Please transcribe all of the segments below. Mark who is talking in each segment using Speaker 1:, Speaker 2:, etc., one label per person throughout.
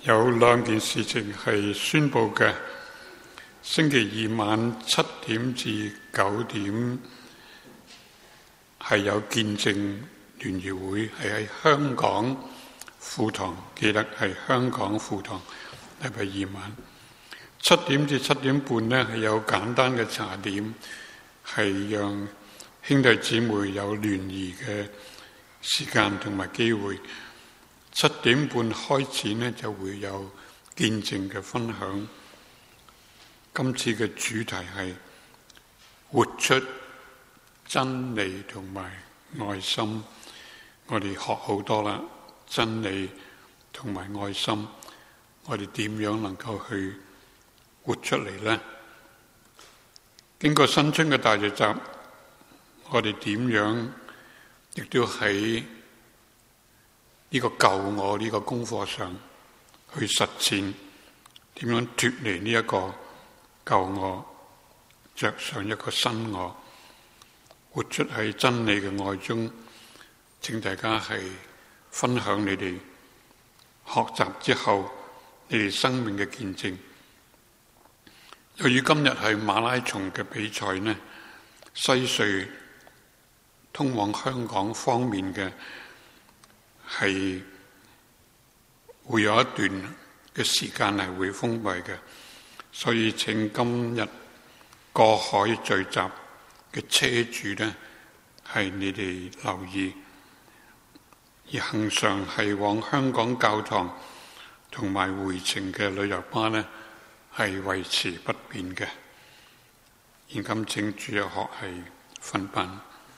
Speaker 1: 有兩件事情係宣佈嘅。星期二晚7點至9點係有見證聯誼會，係喺香港富堂，記得係香港富堂，禮拜二晚7點至7點半呢，係有簡單嘅茶點，係讓兄弟姊妹有聯誼嘅時間同埋機會。7點半開始呢，就會有見證嘅分享。今次嘅主題係活出真理同埋愛心。我哋學好多啦，真理同埋愛心，我哋點樣能夠去活出嚟呢？經過新春嘅大聚集，我哋點樣亦都喺呢個舊我呢個功課上去實踐，點樣脫離呢一個舊我，着上一個新我，活出喺真理嘅愛中。請大家係分享你哋學習之後你哋生命嘅見證。由於今日係馬拉松嘅比賽呢，西隧通往香港方面嘅係會有一段嘅時間係會封閉嘅，所以請今日過海聚集嘅車主呢，係你哋留意，而行上係往香港教堂同埋回程嘅旅遊巴呢，係維持不變嘅。現今請主日學係分班。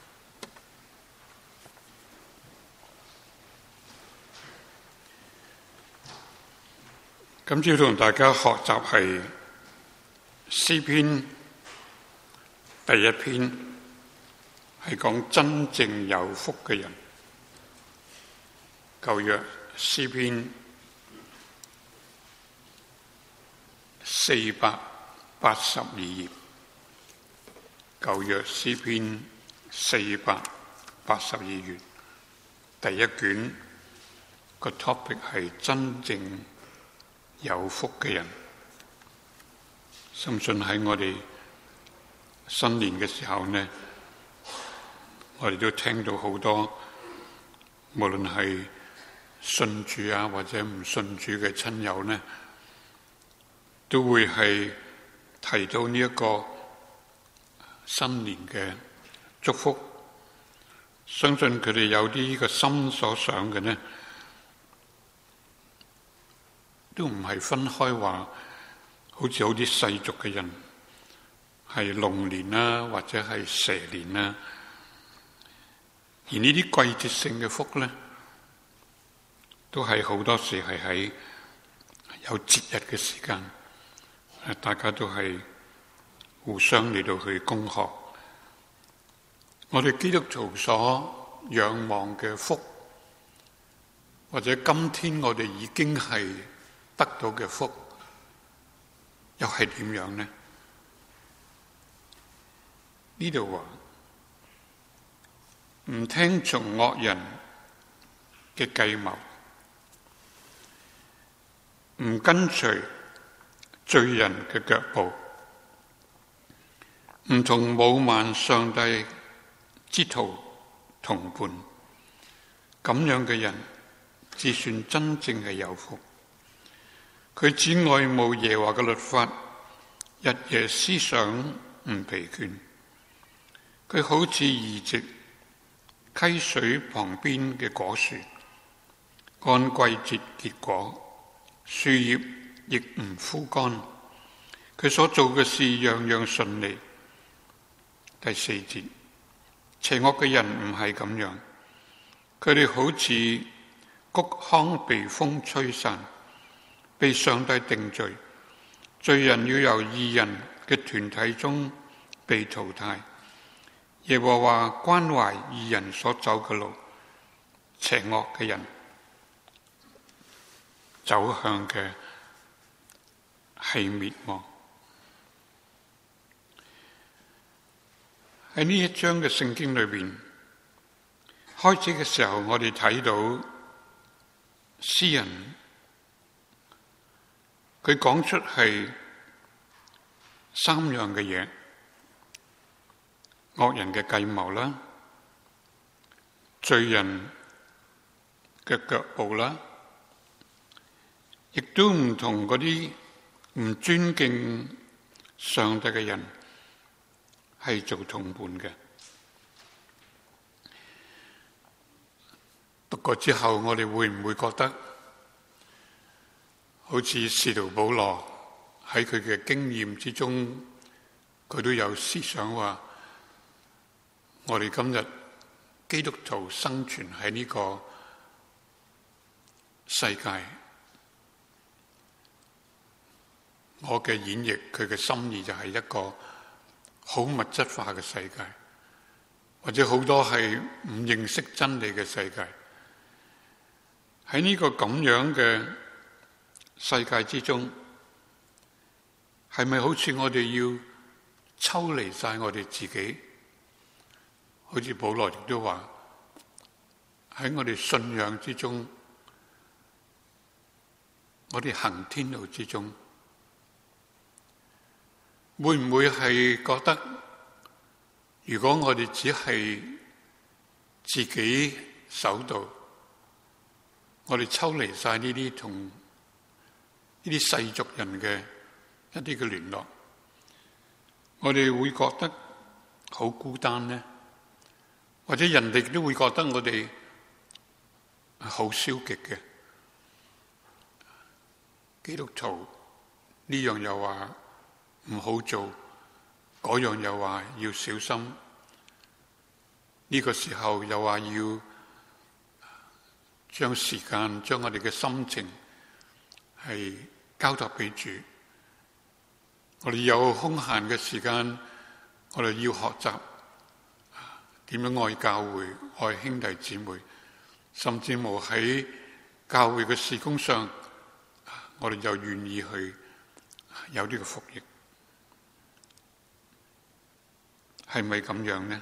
Speaker 1: 今朝同大家學習係詩篇第一篇，係講真正有福嘅人。舊約詩篇482頁，舊約詩篇482頁，第一卷個 topic 係真正有福嘅人。深信喺我哋新年嘅時候呢，我哋都聽到好多，無論係信主啊或者唔信主嘅親友呢，都會係提到呢一個新年嘅祝福。相信佢哋有啲呢個心所想嘅呢，都唔係分開話，好似好啲世俗嘅人係龍年啦，或者係蛇年啦。而呢啲季節性嘅福呢，都係好多時係喺有節日嘅時間，大家都係互相嚟到去恭賀。我哋基督徒所仰望嘅福，或者今天我哋已經係得到嘅福，又係點樣呢？呢度話唔聽從惡人嘅計謀，唔跟隨罪人嘅腳步，唔同侮慢上帝之徒同伴，咁樣嘅人至算真正係有福。佢只愛慕耶和華嘅律法，日夜思想唔疲倦。佢好似移植溪水旁邊嘅果樹，按季節結果，樹葉亦唔枯乾。佢所做嘅事樣樣順利。第4節，邪惡嘅人唔係咁樣，佢哋好似谷糠被風吹散，被上帝定罪。罪人要由義人嘅團體中被淘汰。耶和華關懷義人所走嘅路，邪惡嘅人走向嘅係滅亡。喺呢一章嘅聖經裏邊，開始嘅時候，我哋睇到詩人佢講出係三樣嘅嘢：惡人嘅計謀啦，罪人嘅腳步啦，亦都唔同嗰啲唔尊敬上帝嘅人係做同伴嘅。讀過之後，我哋會唔會覺得好似使徒保羅喺佢嘅經驗之中，佢都有思想話，我哋今日基督徒生存喺呢個世界，我嘅演繹佢嘅心意就係一個好物質化嘅世界，或者好多係唔認識真理嘅世界。喺呢個咁樣嘅世界之中，係咪好似我哋要抽離晒我哋自己？好似保羅亦都話，喺我哋信仰之中，我哋行天路之中，會唔會係覺得，如果我哋只係自己守道，我哋抽離晒呢啲同呢啲世俗人嘅一啲嘅聯絡，我哋會覺得好孤單呢？或者人哋都會覺得我哋好消極嘅？基督徒呢樣又話唔好做，嗰樣又話要小心，呢個時候又話要將時間、將我哋嘅心情係交託俾主。我哋有空閒嘅時間，我哋要學習點樣愛教會、愛兄弟姊妹，甚至乎喺教會嘅事工上，我哋就願意去有呢個服役。係咪咁樣呢？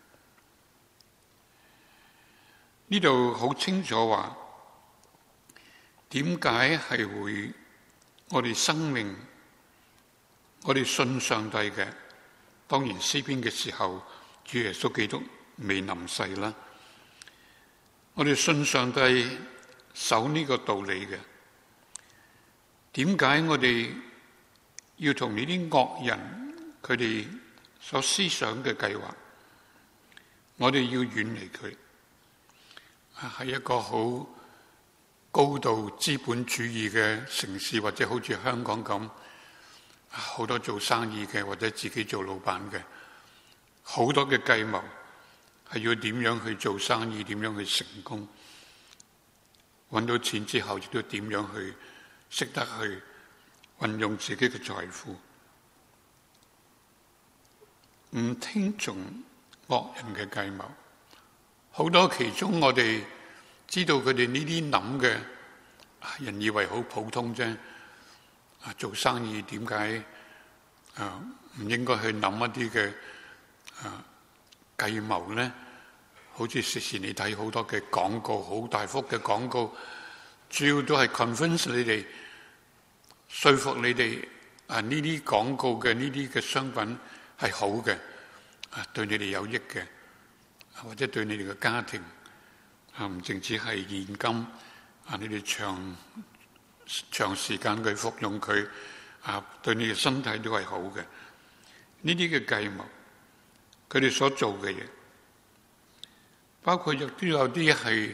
Speaker 1: 呢度好清楚話，點解係會我哋生命，我哋信上帝嘅，當然詩篇嘅時候，主耶穌基督未臨世啦。我哋信上帝守呢個道理嘅，點解我哋要同呢啲惡人佢哋所思想嘅計劃，我哋要遠離佢？係一個好高度資本主義嘅城市，或者好似香港咁，好多做生意嘅或者自己做老闆嘅，好多嘅計謀係要點樣去做生意，點樣去成功，搵到錢之後亦都點樣去識得去運用自己嘅財富，唔聽從惡人嘅計謀。好多其中我哋知道佢哋呢啲諗嘅，人以為好普通啫。做生意點解唔應該去諗一啲嘅計謀呢？好似時時你睇好多嘅廣告，好大幅嘅廣告，主要都係 convince 你哋，說服你哋呢啲廣告嘅呢啲嘅商品係好嘅，對你哋有益嘅。或者對你哋嘅家庭唔淨止係現金，你哋長時間去服用佢，對你嘅身體都係好嘅。呢啲嘅計謀，佢哋所做嘅嘢，包括亦都有啲係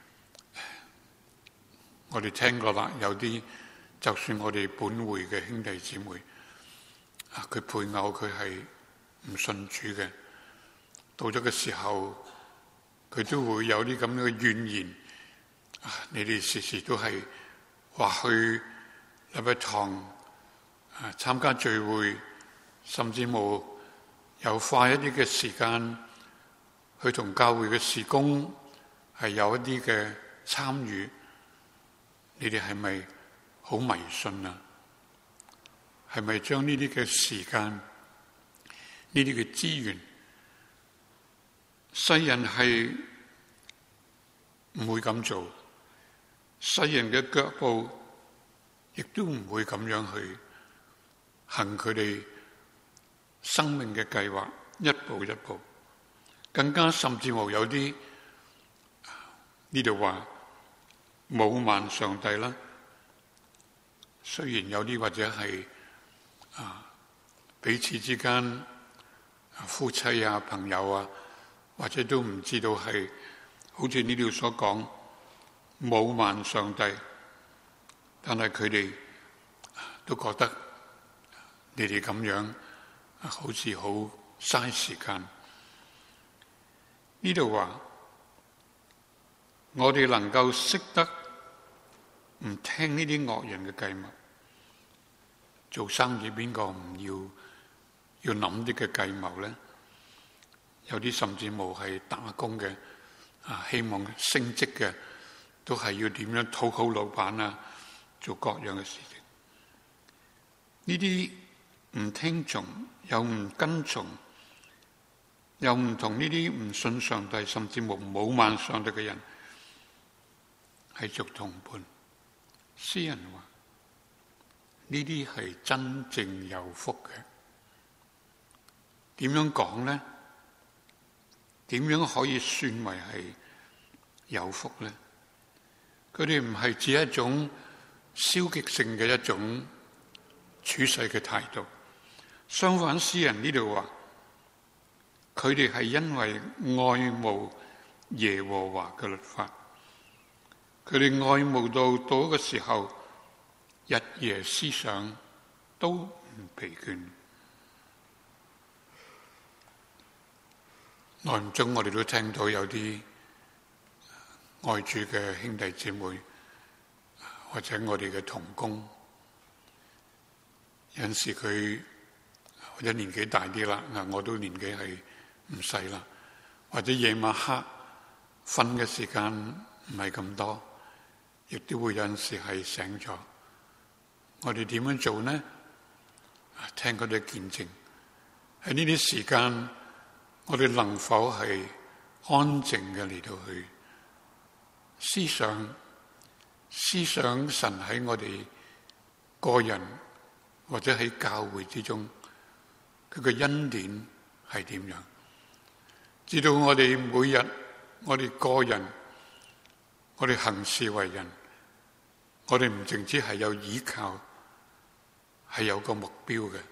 Speaker 1: 我哋聽過啦，有啲就算我哋本會嘅兄弟姊妹，佢配偶佢係唔信主嘅。到咗嘅時候，佢都會有啲咁樣嘅怨言。你哋時時都係話去禮拜堂參加聚會，甚至冇有花一啲嘅時間去同教會嘅事工係有一啲嘅參與。你哋係咪好迷信啊？係咪將呢啲嘅時間、呢啲嘅資源，世人係唔會咁做，世人嘅腳步亦都唔會咁樣去行佢哋生命嘅計劃，一步一步，更加甚至乎有啲呢度話侮慢上帝啦。雖然有啲或者係彼此之間夫妻啊、朋友啊，或者都唔知道係好似呢度所講侮慢上帝，但係佢哋都覺得你哋咁樣好似好嘥時間。呢度話我哋能夠識得唔聽呢啲惡人嘅計謀，做生意邊個唔要諗啲嘅計謀呢？有啲甚至冇係打工嘅，希望升職嘅，都係要點樣討好老闆啊，做各樣嘅事情。呢啲唔聽從又唔跟從，又唔同呢啲唔信上帝，甚至冇侮慢上帝嘅人係做同伴。詩人話呢啲係真正有福嘅。點樣講呢？點樣可以算為係有福呢？佢哋唔係指一種消極性嘅一種處世嘅態度，相反，詩人呢度話佢哋係因為愛慕耶和華嘅律法，佢哋愛慕到一個時候，日夜思想都唔疲倦。耐唔中我哋都聽到有啲愛主嘅兄弟姊妹，或者我哋嘅同工，有陣時佢或者年紀大啲啦，我都年紀係唔細啦，或者夜晚黑瞓嘅時間唔係咁多，亦都會有陣時係醒咗。我哋點樣做呢？聽佢哋見證，喺呢啲時間，我哋能否係安靜嘅嚟到去思想神喺我哋個人或者喺教會之中佢嘅恩典係點樣？直到我哋每日，我哋個人，我哋行事為人，我哋唔淨止係有依靠，係有個目標嘅。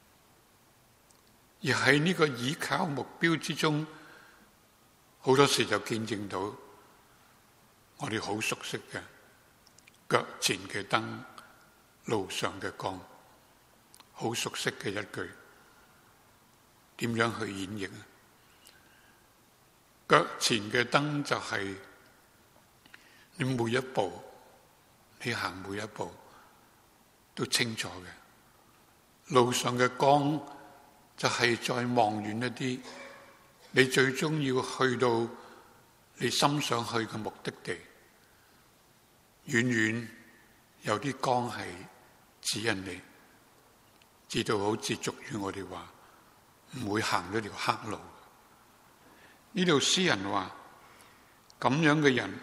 Speaker 1: 而喺呢個依靠目標之中，好多時就見證到我哋好熟悉嘅腳前嘅燈，路上嘅光，好熟悉嘅一句，點樣去演繹啊？腳前嘅燈就係你每一步，你行每一步都清楚嘅，路上嘅光就係再望遠一啲，你最終要去到你心想去嘅目的地，遠遠有啲光係指引你，直到好似俗語我哋話唔會行咗條黑路。呢度詩人話咁樣嘅人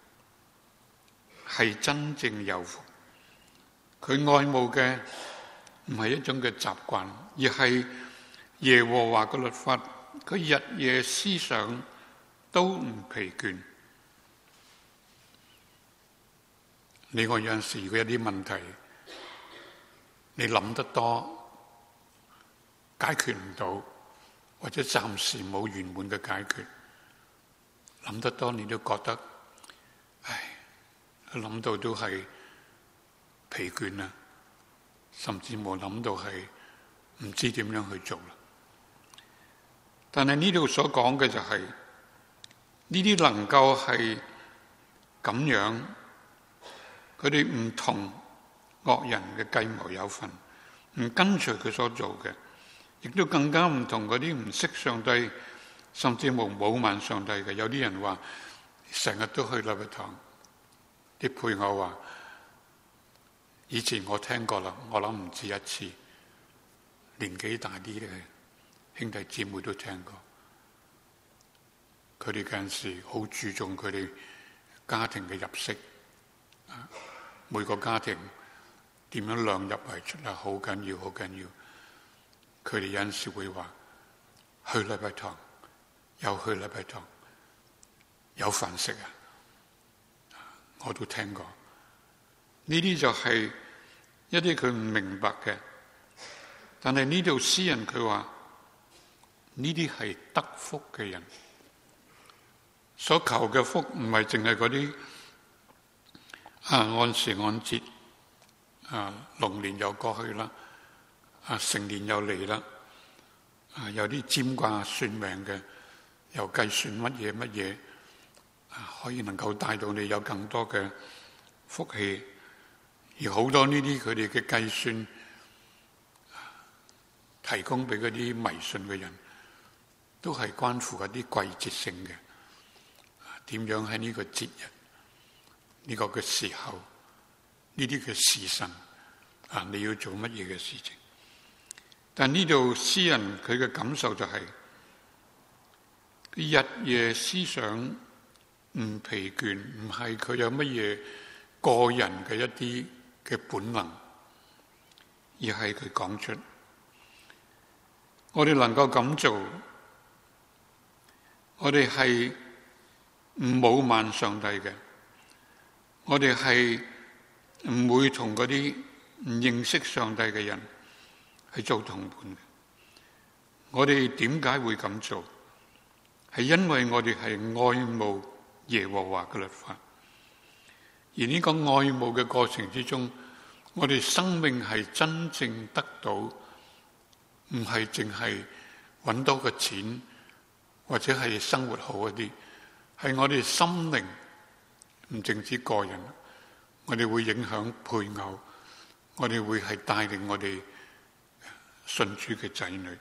Speaker 1: 係真正有福，佢愛慕嘅唔係一種嘅習慣，而係耶和華嘅律法，佢日夜思想都唔疲倦。你我有陣時如果有啲問題，你諗得多解決唔到，或者暫時冇圓滿嘅解決，諗得多你都覺得，諗到都係疲倦啦，甚至冇諗到係唔知點樣去做啦。但係呢度所講嘅就係呢啲能夠係咁樣，佢哋唔同惡人嘅計謀有份，唔跟隨佢所做嘅，亦都更加唔同嗰啲唔識上帝，甚至冇侮慢上帝嘅。有啲人話成日都去禮拜堂，啲配偶話以前我聽過啦，我諗唔止一次，年紀大啲嘅兄弟姊妹都聽過，佢哋嗰陣時好注重佢哋家庭嘅入息，每個家庭點樣量入為出啊，好緊要，好緊要。佢哋有陣時會話去禮拜堂，又去禮拜堂，有飯食啊！我都聽過。呢啲就係一啲佢唔明白嘅，但係呢度詩人佢話呢啲係得福嘅人，所求嘅福唔係淨係嗰啲按時按節龍年又過去啦，成年又嚟啦，有啲占卦算命嘅又計算乜嘢乜嘢，可以能夠帶到你有更多嘅福氣。而好多呢啲佢哋嘅計算提供俾嗰啲迷信嘅人，都係關乎一啲季節性嘅，點樣喺呢個節日呢個嘅時候，呢啲嘅時辰你要做乜嘢嘅事情。但呢度詩人佢嘅感受就係日夜思想唔疲倦，唔係佢有乜嘢個人嘅一啲嘅本能，而係佢講出我哋能夠咁做，我哋係唔侮慢上帝嘅，我哋係唔會同嗰啲唔認識上帝嘅人去做同伴嘅。我哋點解會咁做？係因為我哋係愛慕耶和華嘅律法，而呢個愛慕嘅過程之中，我哋生命係真正得到，唔係淨係搵多個錢或者係生活好一啲，係我哋心靈唔淨止個人，我哋會影響配偶，我哋會係帶領我哋信主嘅仔女。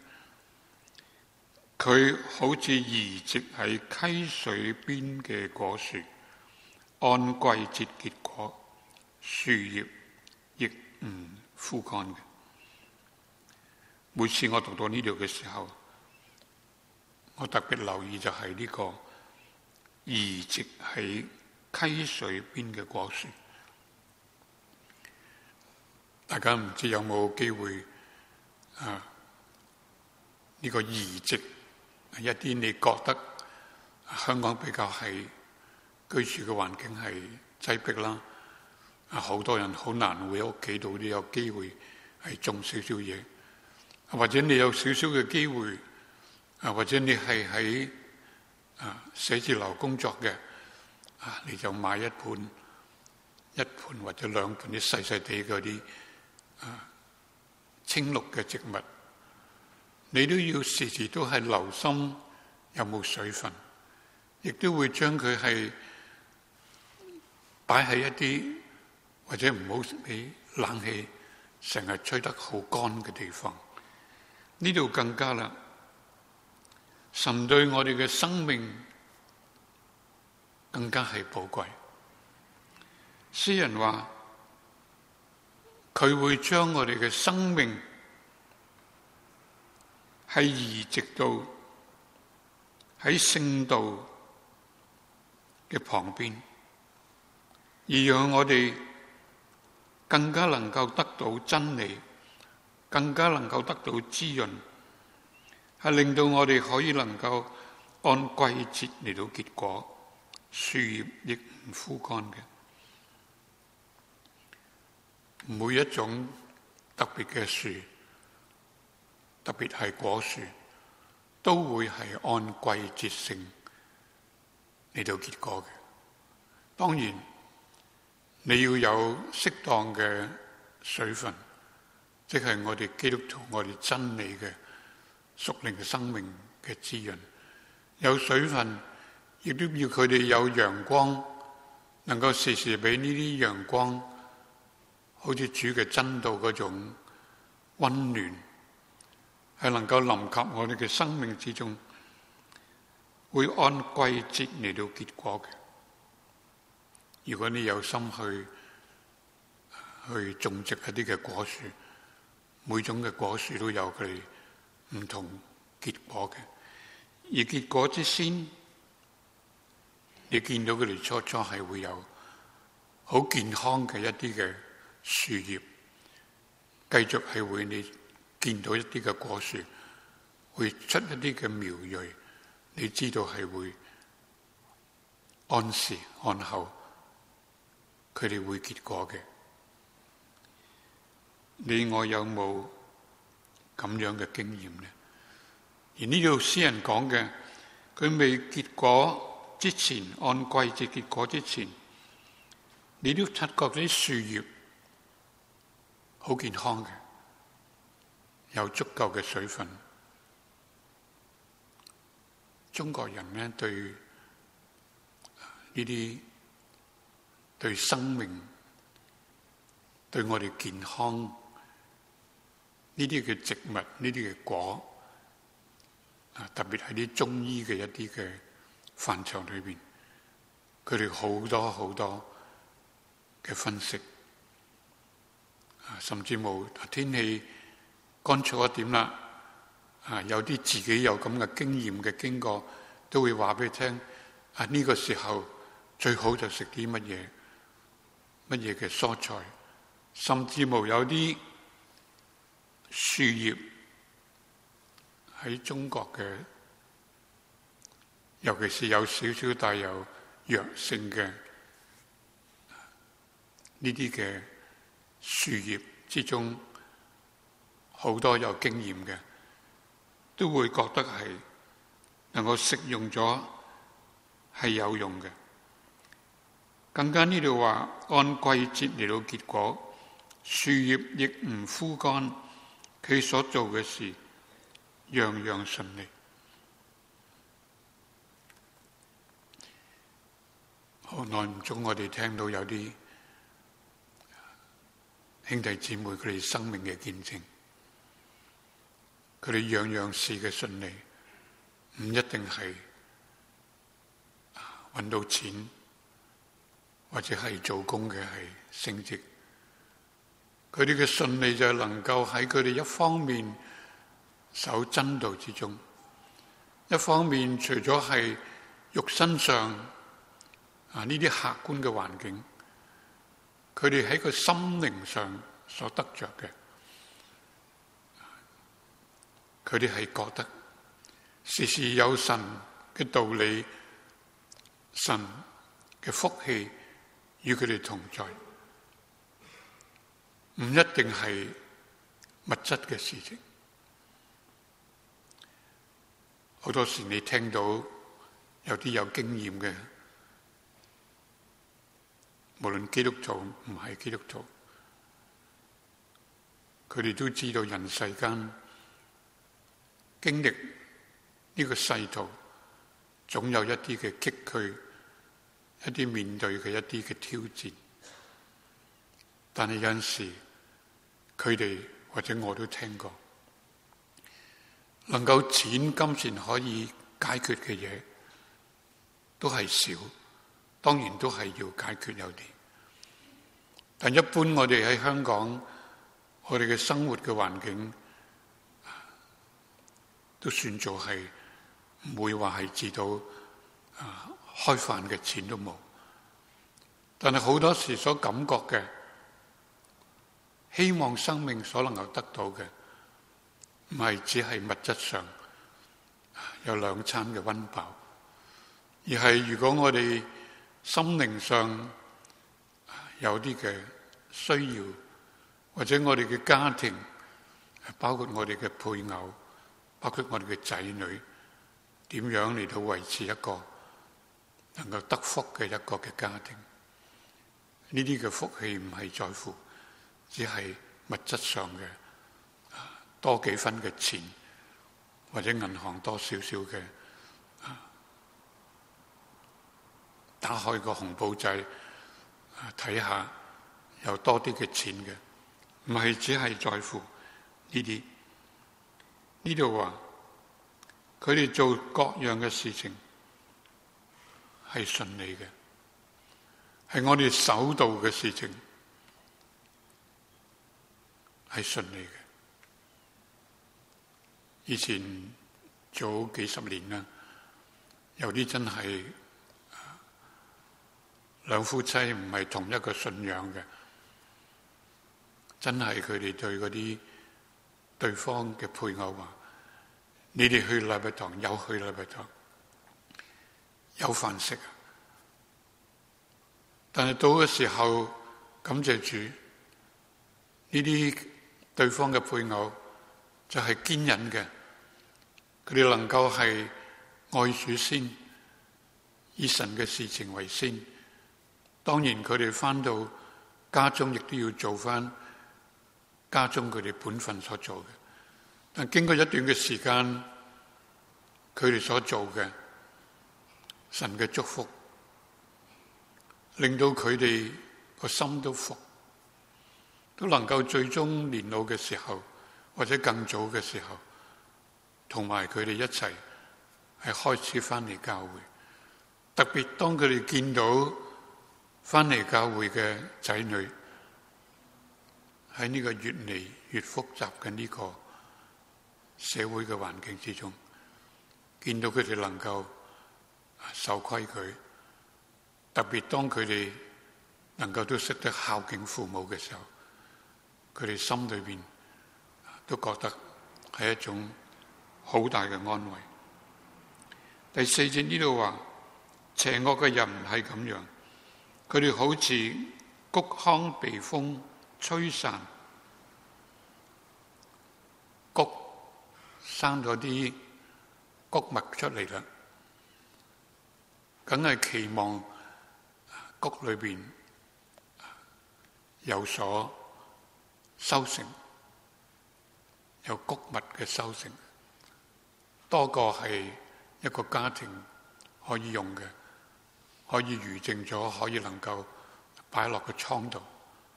Speaker 1: 佢好似移植喺溪水邊嘅果樹，按季節結果，樹葉亦唔枯乾嘅。每次我讀到呢度嘅時候，我特別留意就係呢個移植喺溪水邊嘅果樹。大家唔知有冇機會呢個移植一啲你覺得香港比較係居住嘅環境係擠迫啦，好多人好難會喺屋企度都有機會係種少少嘢，或者你有少少嘅機會，或者你係喺寫字樓工作嘅，你就買一盆或者兩盆啲細細地嗰啲青綠嘅植物，你都要時時都係留心有冇水分，亦都會將佢係擺喺一啲或者唔好俾冷氣成日吹得好乾嘅地方。呢度更加啦，神對我哋嘅生命更加係寶貴。詩人話佢會將我哋嘅生命係移植到喺聖道嘅旁邊，而讓我哋更加能夠得到真理，更加能夠得到滋潤，係令到我哋可以能夠按季節嚟到結果，樹葉亦唔枯乾嘅。每一種特別嘅樹，特別係果樹，都會係按季節性嚟到結果嘅。當然，你要有適當嘅水分，即係我哋基督徒我哋真理嘅屬靈嘅生命嘅滋潤。有水分，亦都要佢哋有陽光，能夠時時俾呢啲陽光，好似主嘅真道嗰種溫暖，係能夠臨及我哋嘅生命之中，會按季節嚟到結果嘅。如果你有心去種植一啲嘅果樹，每種嘅果樹都有佢哋唔同結果嘅，而結果之先，你見到佢哋初係會有好健康嘅一啲嘅樹葉， 繼續係會你見到一啲嘅果樹，會出一啲嘅苗蕊，你知道係會按時按候，佢哋會結果嘅。你我有冇咁樣嘅經驗呢？而呢度詩人講嘅，佢未結果之前，按季節結果之前，你都察覺啲樹葉好健康嘅，有足夠嘅水分。中國人呢，對呢啲對生命、對我哋健康呢啲嘅植物、呢啲嘅果，特別係啲中醫嘅一啲嘅範疇裏邊，佢哋好多好多嘅分析，甚至冇天氣乾燥一點啦，有啲自己有咁嘅經驗嘅經過，都會話俾你聽。呢個時候最好就食啲乜嘢嘅蔬菜，甚至冇有啲樹葉喺中國嘅，尤其是有少少帶有藥性嘅呢啲嘅樹葉之中，好多有經驗嘅都會覺得係能夠食用咗係有用嘅。更加呢度話按季節嚟到結果，樹葉亦唔枯乾，佢所做嘅事樣樣順利。好耐唔中，我哋聽到有啲兄弟姊妹佢哋生命嘅見證，佢哋樣樣事嘅順利，唔一定係搵到錢，或者係做工嘅係升職。佢哋嘅順利就係能夠喺佢哋一方面守真道之中，一方面除咗係肉身上呢啲客觀嘅環境，佢哋喺個心靈上所得着嘅，佢哋係覺得時時有神嘅道理，神嘅福氣與佢哋同在，唔一定係物質嘅事情。好多時你聽到有啲有經驗嘅，無論基督徒唔係基督徒，佢哋都知道人世間經歷呢個世途，總有一啲嘅崎嶇，一啲面對嘅一啲嘅挑戰。但係有陣時，佢哋或者我都聽過，能夠錢金錢可以解決嘅嘢都係少，當然都係要解決有啲。但一般我哋喺香港，我哋嘅生活嘅環境都算做係唔會話係至到開飯嘅錢都冇。但係好多時所感覺嘅希望生命所能夠得到嘅，唔係只係物質上有兩餐嘅溫飽，而係如果我哋心靈上有啲嘅需要，或者我哋嘅家庭，包括我哋嘅配偶，包括我哋嘅仔女，點樣嚟到維持一個能夠得福嘅一個嘅家庭？呢啲嘅福氣唔係在乎只係物質上嘅多幾分嘅錢，或者銀行多少少嘅打開個紅簿仔睇下有多啲嘅錢嘅，唔係只係在乎呢啲。呢度話佢哋做各樣嘅事情係順利嘅，係我哋守道嘅事情係順利嘅。以前早幾十年啦，有啲真係兩夫妻唔係同一個信仰嘅， 真係佢哋對嗰啲對方嘅配偶話：你哋去禮拜堂，有去禮拜堂，有飯食。但係到嘅時候，感謝主，呢啲對方嘅配偶就係堅忍嘅，佢哋能夠係愛主先，以神嘅事情為先。當然佢哋返到家中亦都要做返家中佢哋本分所做嘅。但經過一段嘅時間，佢哋所做嘅神嘅祝福，令到佢哋個心都服，都能夠最終年老嘅時候，或者更早嘅時候，同埋佢哋一齊係開始返嚟教會。特別當佢哋見到返嚟教會嘅仔女喺呢個越嚟越複雜嘅呢個社會嘅環境之中，見到佢哋能夠守規矩，特別當佢哋能夠都識得孝敬父母嘅時候，佢哋心裏邊都覺得係一種好大嘅安慰。第四節呢度話，邪惡嘅人唔係咁樣，佢哋好似谷糠被風吹散，谷生咗啲谷物出嚟啦，梗係期望谷裏邊有所收成，有谷物嘅收成，多過係一個家庭可以用嘅，可以餘剩咗，可以能夠擺落個倉度。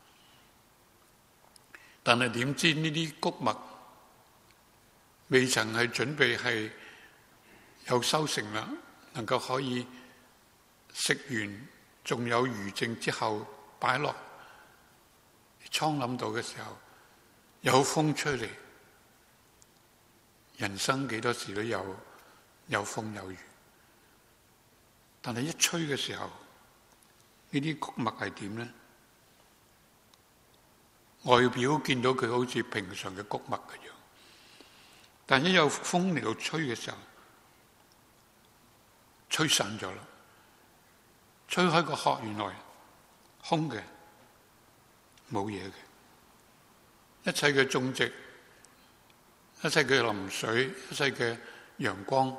Speaker 1: 但係點知呢啲谷物未曾係準備係有收成啦，能夠可以食完，仲有餘剩之後擺落倉諗到嘅時候，有風吹嚟。人生幾多時都有風有雨，但係一吹嘅時候，呢啲谷物係點呢？外表見到佢好似平常嘅谷物一樣，但一有風嚟到吹嘅時候，吹散咗啦，吹開個殼，原來空嘅，冇嘢嘅。一切嘅種植，一切嘅淋水，一切嘅陽光，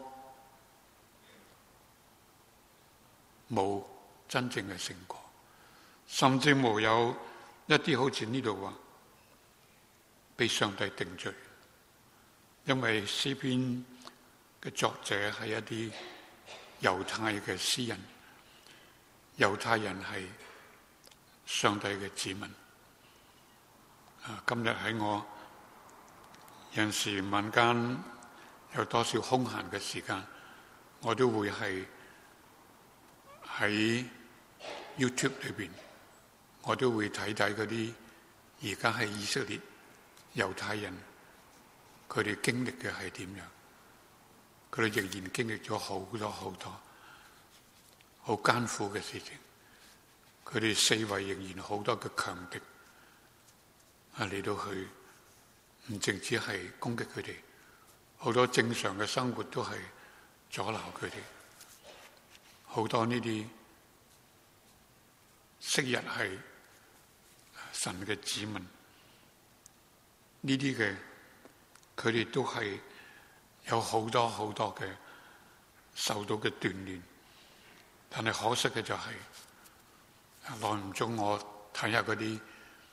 Speaker 1: 冇真正嘅成果，甚至冇有一啲好似呢度話被上帝定罪，因為詩篇嘅作者係一啲猶太嘅詩人，猶太人係上帝嘅子民。今日喺我有陣時晚間有多少空閒嘅時間，我都會係喺 YouTube 裏邊，我都會睇睇嗰啲而家喺以色列猶太人，佢哋經歷嘅係點樣？佢哋仍然經歷咗好多好艱苦嘅事情，佢哋四圍仍然好多嘅強敵嚟到去，唔淨止係攻擊佢哋，好多正常嘅生活都係阻撓佢哋，好多呢啲昔日係神嘅子民，呢啲嘅佢哋都係有好多嘅受到嘅鍛煉，但係可惜嘅就係耐唔中我睇下嗰啲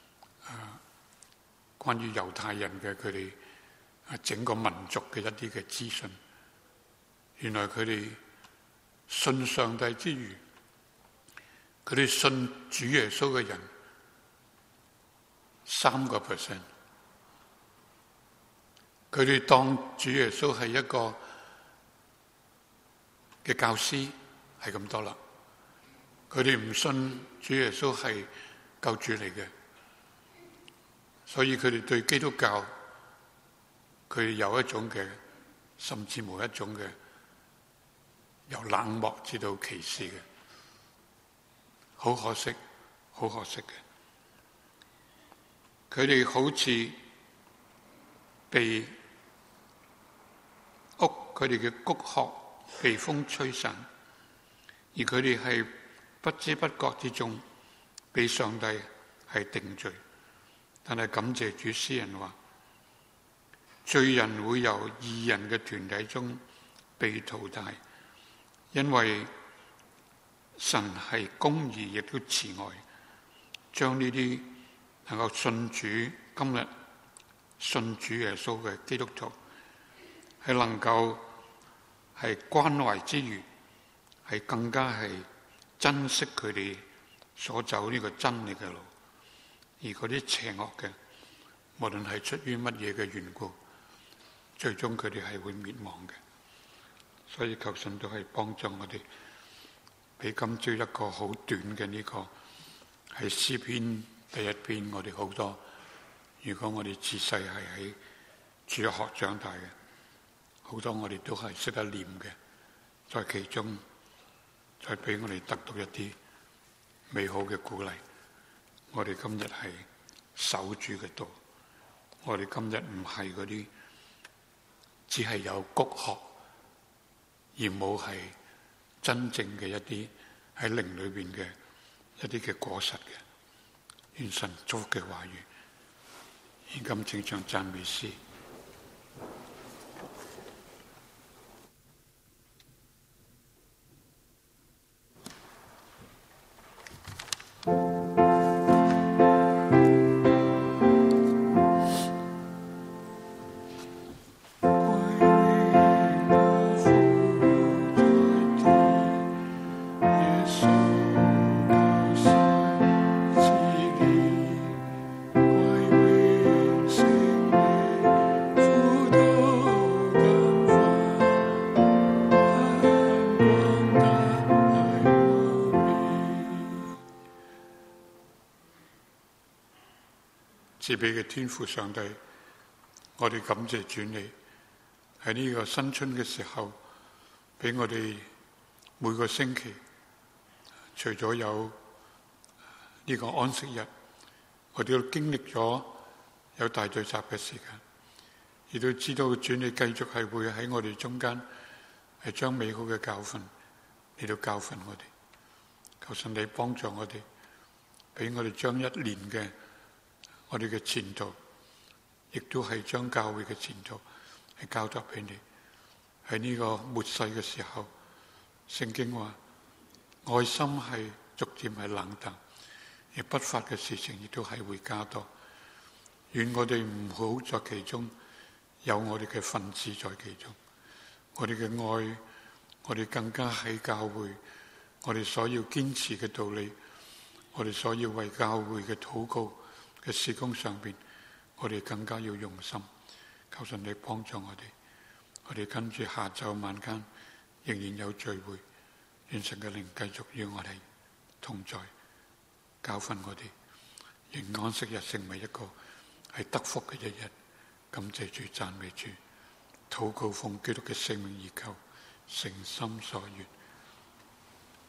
Speaker 1: 關於猶太人嘅佢哋整個民族嘅一啲嘅資訊，原來佢哋信上帝之餘，佢哋信主耶穌嘅人3%，佢哋當主耶穌係一個嘅教師係咁多啦，佢哋唔信主耶穌係救主嚟嘅。所以佢哋對基督教，佢哋有一種嘅，甚至冇一種嘅，由冷漠至到歧視嘅，好可惜嘅。 佢哋好似被佢哋嘅穀殼被風吹散，而佢哋係不知不覺之中被上帝係定罪。但係感謝主，詩人話罪人會由義人嘅團體中被淘汰，因為神係公義亦都慈愛，將呢啲能夠信主今日信主耶穌嘅基督徒係能夠係關懷之餘，係更加係珍惜佢哋所走呢個真理嘅路。而嗰啲邪惡嘅，無論係出於乜嘢嘅緣故，最終佢哋係會滅亡嘅。所以求神都係幫助我哋，俾今朝一個好短嘅呢個係詩篇第一篇，我哋好多。如果我哋自細係喺主日學長大嘅，好多我哋都係識得念嘅，在其中再俾我哋得到一啲美好嘅鼓勵。我哋今日係守住嘅道，我哋今日唔係嗰啲只係有穀殼而冇係真正嘅一啲喺靈裏邊嘅一啲嘅果實嘅。願神祝福嘅話語，現今正唱讚美詩。賜俾嘅天父上帝，我哋感謝主你喺呢個新春嘅時候，俾我哋每個星期，除咗有呢個安息日，我哋都經歷咗有大聚集嘅時間，亦都知道主你繼續係會喺我哋中間係將美好嘅教訓嚟到教訓我哋。求神你幫助我哋，俾我哋將一年嘅我哋嘅前途，亦都係將教會嘅前途係交託俾你。喺呢個末世嘅時候，聖經話愛心係逐漸係冷淡，而不法嘅事情亦都係會加多。願我哋唔好在其中有我哋嘅分子在其中，我哋嘅愛，我哋更加喺教會，我哋所要堅持嘅道理，我哋所要為教會嘅禱告嘅事工上邊，我哋更加要用心。求神你幫助我哋，我哋跟住下晝晚間仍然有聚會，願神嘅靈繼續與我哋同在，教訓我哋，願安息日成為一個係得福嘅一日。感謝主，讚美主，禱告奉基督嘅聖名而求，誠心所願。